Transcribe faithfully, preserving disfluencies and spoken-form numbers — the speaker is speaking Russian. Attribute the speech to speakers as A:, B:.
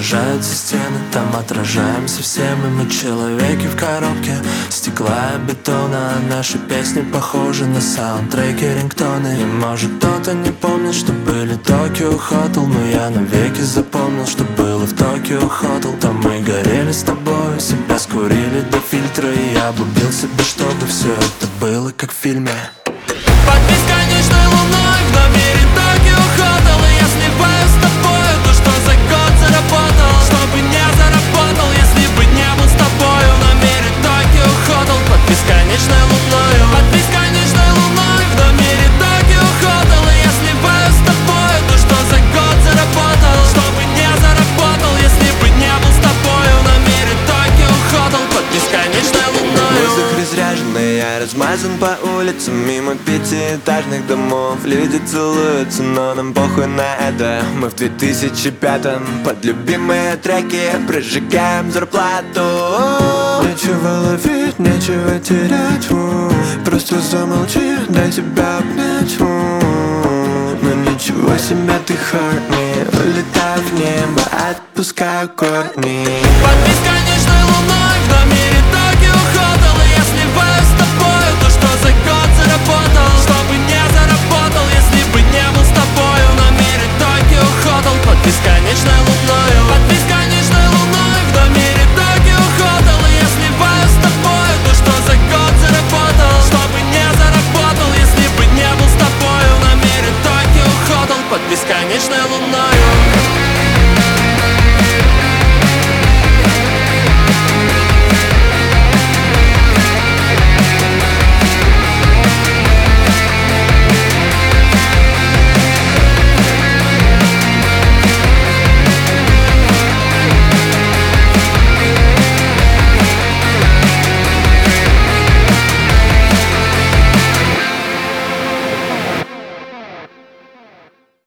A: Отражаются стены, там отражаемся все мы. Мы человеки в коробке стекла и бетона. Наши песни похожи на саундтреки, рингтоны. И может кто-то не помнит, что были Токио Хотел, но я навеки запомнил, что было в Токио Хотел. Там мы горели с тобой, себя скурили до фильтра. И я убил себя, чтобы все это было как в фильме. Под бесконечной луной в номере Токио Хотел. И я сливаю с тобой то, что за год заработал, чтобы не заработал, если бы не был с тобой. В номере Токио Хотел. Под бесконечной луной, под бесконечной луной в номере Токио Хотел. И я сливаю с тобой то, что за год заработал, чтобы не заработал, если бы не был с тобой. В номере Токио Хотел. Под бесконечной луной.
B: Воздух разряженный, я размазан по улицам, мимо пятиэтажных домов. Люди целуются, но нам похуй на это. Мы в две тысячи пятом под любимые треки прожигаем зарплату. Нечего ловить, нечего терять, у, просто замолчи, дай себя обнять, у. Но ничего себе ты horny, улетаю в небо, отпускаю корни.
A: Под бесконечной